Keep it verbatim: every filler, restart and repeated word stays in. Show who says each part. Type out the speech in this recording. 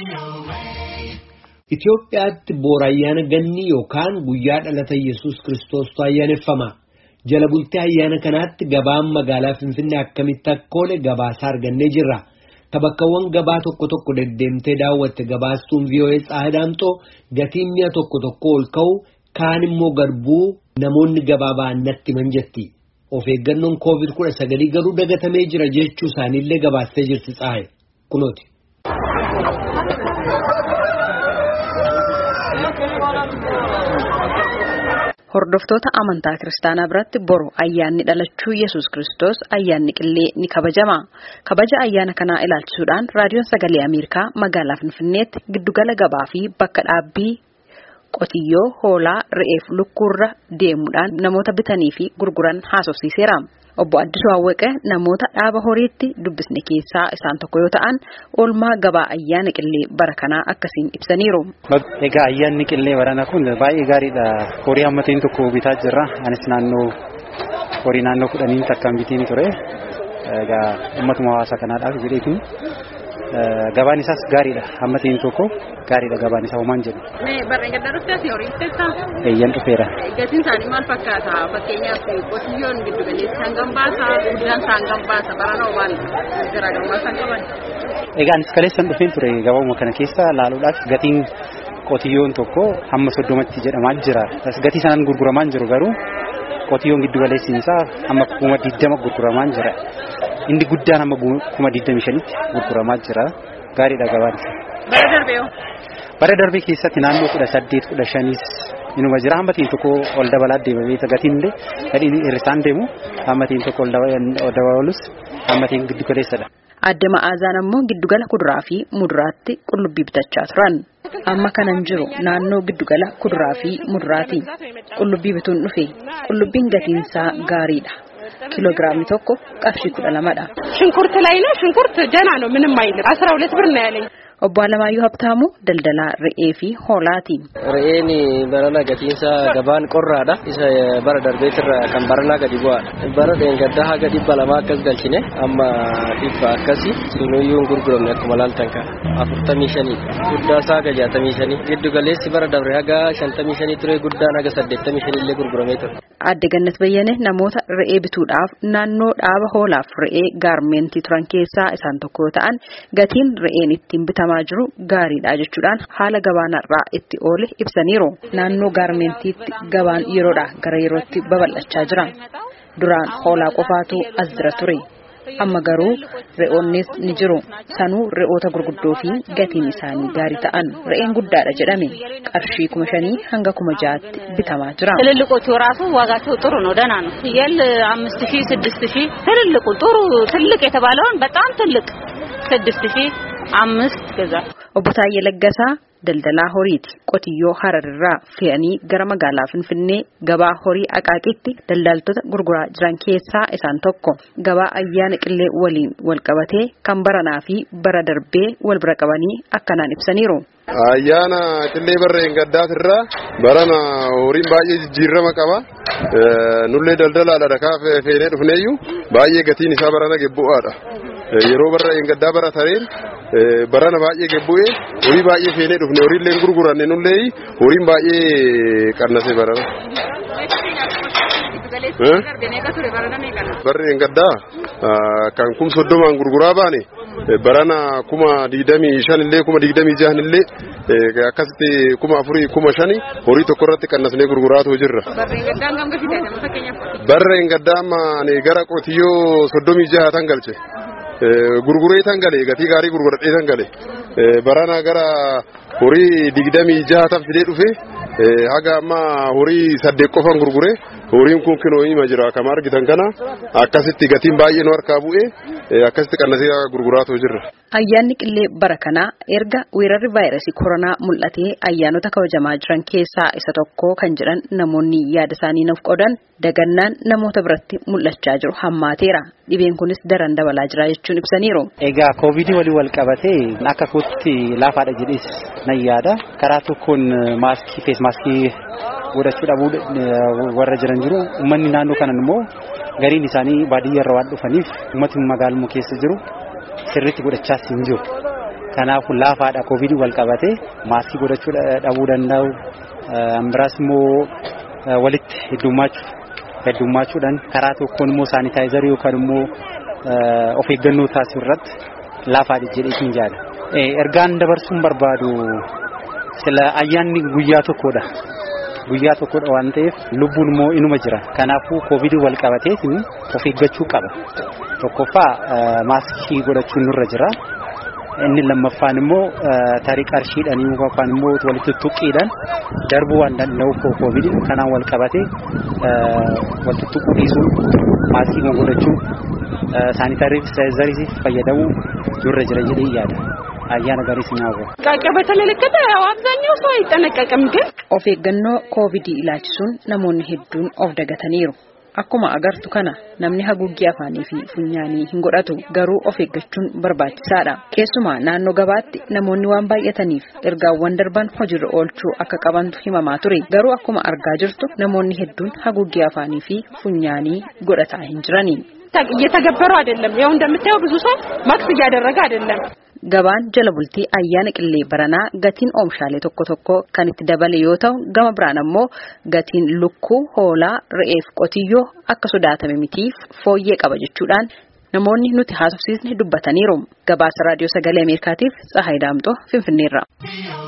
Speaker 1: Itoophiyaatti boorayyaana ganni yookaan guyyaa dhalata Yesuus Kiristoos ayyaaneffama. Jala bultii ayyaana kanaatti gabaan magaalaa Finfinnee akkamitti akka oole gabaasaa argannee jirra. Tabakkawwan gabaa tokko tokko deddeemtee daawwatte gabaastuun V O A Tsaadaamtoo gatiin mi'a tokko tokko ol ka'u kaan immoo garbuu namoonni gabaa ba'an natti himan jetti. Of eeggannoon koovid kudha sagal garuu dagatamee jira jechuu isaaniillee gabaastee jirti Tsaaye. Kunooti.
Speaker 2: Hordoftoota amantaa kiristaanaa biratti boru ayyaanni dhalachuu Yesuus Kiristoos ayyaanni qillee ni kabajama. Kabaja ayyaana kanaa ilaalchisuudhaan raadiyoon sagalee Ameerikaa magaalaa Finfinneetti giddugala gabaa fi bakka dhaabbii qotiyyoo, hoolaa, re'eef lukkuurra deemuudhaan namoota bitanii fi gurguran haasofsiiseera. Obbo Addisuu Awwaqee namoota dhaaba horiitti dubbisne keessaa isaan tokko yoo ta'an oolmaa gabaa ayyaana qillee bara kanaa akkasiin ibsaniiru.
Speaker 3: Egaa ayyaanni qillee barana kun baay'ee gaariidha. Horii hammatiin tokko bitaa jirra. Anis naannoo horii naannoo kudhaniin takkaan bitiin ture. Egaa ummatuma hawaasa kanaadhaaf jedheetiin gabaan isaas gaariidha. Hammatiin tokko gaariidha gabaan isaa homaan jedhu.
Speaker 2: Mee barreen gadda dhufteeti horii keessaa?
Speaker 3: Eeyyan dhufeera.
Speaker 2: Gatiin isaanii maal fakkaata? Fakkeenyaaf qotiyyoon giddu galeessi hangam baasa? Guddaan isaa hangam baasa? Barana waan garaagarummaa isaan qaban?
Speaker 3: Egaa anis kaleessan dhufeen ture gabauma kana keessa laaluudhaaf gatiin qotiyyoon tokko hamma soddomatti jedhamaa jira. Gatii sanaan gurguramaa jiru garuu qotiyyoon giddu galeessiin isaa hamma kuma digdama gurguramaa jira. Inni guddaan hamma kuma digdamii shanitti gurguramaa jira. Gaariidha gabaan isaa.
Speaker 2: Bara darbee
Speaker 3: Bara darbee keessatti naannoo kudha saddeet kudha shaniis inuma jira. Hammatiin tokko ol dabalaa deema. Gatiin illee gadhiin hir'isaan deemu hammatiin tokko ol dabalus hammatiin giddu galeessadha.
Speaker 2: Adde Ma'aazaan ammoo giddugala kuduraa fi muduraatti qullubbii bitachaa turan. Amma kanan jiru naannoo giddugala kuduraa fi muduraati. Qullubbii bituun dhufe. Qullubbiin gatiinsaa gaariidha. Kiloogiraamii tokko qarshii kudha lamadha.
Speaker 4: ሽንኩርት ላይ ነው ሽንኩርት ደህና ነው ምንም አይልም አስራ ሁለት ብር ነው ያለኝ.
Speaker 2: Obbo Alamaayyuu Habtaamuu daldalaa re'ee fi hoolaati.
Speaker 5: Re'een barana gatiinsa gabaan qorraadha. Isa bara darbeetirra kan baranaa gadi bu'aadha. Bara dheengaddaa haga dhibba lamaa akkas galchine amma dhibba akkasi sunuyyuun gurguramne akkuma laaltan kana afurtamii shanii guddaa isaa haga jaatamii shanii giddu galeessi bara dabre haga shantamii shanii ture guddaan haga saddeettamii shanii illee gurguramee ture.
Speaker 2: Adde Gannat Bayyane namoota re'ee bituudhaaf naannoo dhaaba hoolaaf re'ee gaarmentii turan keessaa isaan tokko yoo ta'an gatiin re'een ittiin bitamaa jiru gaariidha jechuudhaan haala gabaanarraa itti oole ibsaniiru. Naannoo gaarmentiitti gabaan yeroodha gara yerootti babal'achaa jira. Duraan hoolaa qofaatu as jira ture. Amma garuu re'oonnis ni jiru. Sanuu re'oota gurguddoo fi gatiin isaanii gaarii ta'an re'een guddaadha jedhame qarshii kuma shanii hanga kuma jaatti bitamaa jira.
Speaker 4: ትልልቆቹ ራሱ ዋጋቸው ጥሩ ነው ደህና ነው። ፍየል አምስት ሺህ ስድስት ሺህ ትልልቁ ጥሩ ትልቅ የተባለውን በጣም ትልቅ ስድስት ሺህ አምስት ገዛ.
Speaker 2: Obbo Taayyee Laggasaa daldalaa horiiti. Qotiyyoo Hararraa fe'anii gara magaalaa Finfinnee gabaa horii Aqaaqitti daldaltoota gurguraa jiran keessaa isaan tokko. Gabaa ayyaana qillee waliin wal qabatee kan baranaa fi bara darbee wal bira qabanii akkanaan ibsaniiru.
Speaker 6: Ayyaana qillee barreen gaddaatirraa barana horiin baay'ee jijjiirama qaba. Nullee daldalaadha dhakaa fe'nee dhufneeyyuu baay'ee gatiin isaa barana gebbu'aadha. Yeroo barreen gaddaa bara tareen barana baay'ee gebbu'ee horii baay'ee fe'nee dhufne horiillee gurguranne nullee horiin baay'ee qannase barana. Barreen gaddaa kan kum soddomaan gurguraa baane barana kuma digdamii shan illee kuma digdamii jahan illee akkasitti kuma afurii kuma shani horii tokko irratti qannasnee gurguraatu jirra. Barreen gaddaa amma gara qotiyyoo soddomii jaha tan galche. Gurguree tan galee gatii gaarii gurguradhee tan galee barana gara horii digdamii jaha tan fidee dhufe haga amma horii saddeet qofan gurguree horiin kun kinoo hima jira akkama argitan kana akkasitti gatiin baay'ee nu harkaa bu'ee akkasitti qannasee gurguraatu jirra.
Speaker 2: Ayyaanni qillee bara kanaa erga weerarri vaayirasii koronaa mul'atee ayyaanota kabajamaa jiran keessaa isa tokko kan jedhan namoonni yaada isaanii nuuf qoodan dagannaan namoota biratti mul'achaa jiru hammaateera. Dhibeen kunis daran dabalaa jira jechuun ibsaniiru.
Speaker 3: Egaa koovidii waliin wal qabatee akka kootti laafaadha jedhees nan yaada. Karaa tokkoon maaskii fees maaskii godhachuu dhabuu warra jiran jiru. Uummanni naannoo kanan immoo gariin isaanii baadiyyaa irraa waan dhufaniif uummatni magaaluma keessa jiru sirriitti godhachaas hin jiru. Kanaafuu laafaadha koovidii wal qabatee maaskii godhachuu dhabuu danda'u. Ambiraas immoo walitti heddummaachuu heddummachuudhaan karaa tokkoon immoo saanitaayizarii yookaan immoo of eeggannoo taasisuu irratti laafaadha jedheetiin jaala. Ergaan dabarsuun barbaadu sila ayyaanni guyyaa tokkodha. Guyyaa tokkodha waan ta'eef lubbuun immoo inuma jira. Kanaafuu koovidii wal qabatee of eeggachuu qaba. Tokkoffaa maaskii godhachuun nurra jira. Inni lammaffaan immoo tarii qarshiidhaan yookaan immoo walitti tuqiidhaan darbuu waan danda'uuf koovidii kanaan wal qabatee walitti tuquu dhiisuu maaskii godhachuu saanitaayizarii fayyadamuu nurra jira jedhee yaada. Ayyaana gaarii sinaawu.
Speaker 7: Qaqqaba ተመለከተ ያው አብዛኛው ሰው አይጠነቀቅም ግን
Speaker 2: of eeggannoo koovidii ilaalchisuun namoonni hedduun of dagataniiru. Akkuma agartu kana namni haguuggii afaanii fi funyaanii hin godhatu garuu of eeggachuun barbaachisaadha. Keessumaa naannoo gabaatti namoonni waan baay'ataniif ergaawwan darban hojiirra oolchuu akka qabantu himamaa ture. Garuu akkuma argaa jirtu namoonni hedduun haguuggii afaanii fi funyaanii godhataa hin jirani.
Speaker 7: እየተገበሩ አይደለም ያው እንደምታየው ብዙ ሰው ማክስ እያደረገ አይደለም.
Speaker 2: Gabaan jala bultii ayyaana qillee baranaa gatiin oomishaalee tokko tokko kan itti dabale yoo ta'u gama biraan ammoo gatiin lukkuu hoolaa re'eef qotiyyoo akka sodaatame mitiif fooyyee qaba jechuudhaan namoonni nuti haasofsiisne dubbataniiru. Gabaasa raadiyoo sagalee Ameerikaatiif Tsahaay Daamxoo Finfinneerraa.